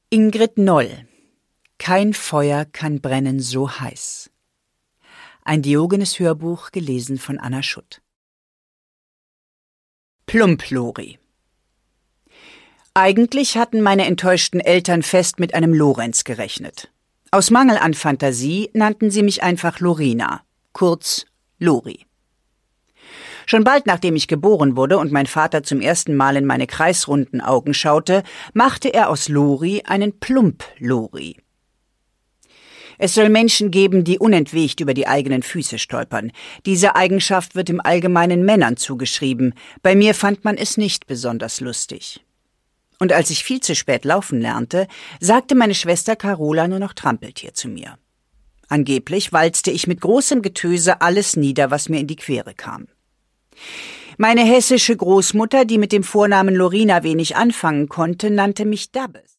Ingrid Noll. Kein Feuer kann brennen so heiß. Ein Diogenes-Hörbuch, gelesen von Anna Schutt. Plump-Lori. Eigentlich hatten meine enttäuschten Eltern fest mit einem Lorenz gerechnet. Aus Mangel an Fantasie nannten sie mich einfach Lorina, kurz Lori. Schon bald nachdem ich geboren wurde und mein Vater zum ersten Mal in meine kreisrunden Augen schaute, machte er aus Lori einen Plump-Lori. Es soll Menschen geben, die unentwegt über die eigenen Füße stolpern. Diese Eigenschaft wird im Allgemeinen Männern zugeschrieben. Bei mir fand man es nicht besonders lustig. Und als ich viel zu spät laufen lernte, sagte meine Schwester Carola nur noch Trampeltier zu mir. Angeblich walzte ich mit großem Getöse alles nieder, was mir in die Quere kam. Meine hessische Großmutter, die mit dem Vornamen Lorina wenig anfangen konnte, nannte mich Dabbes.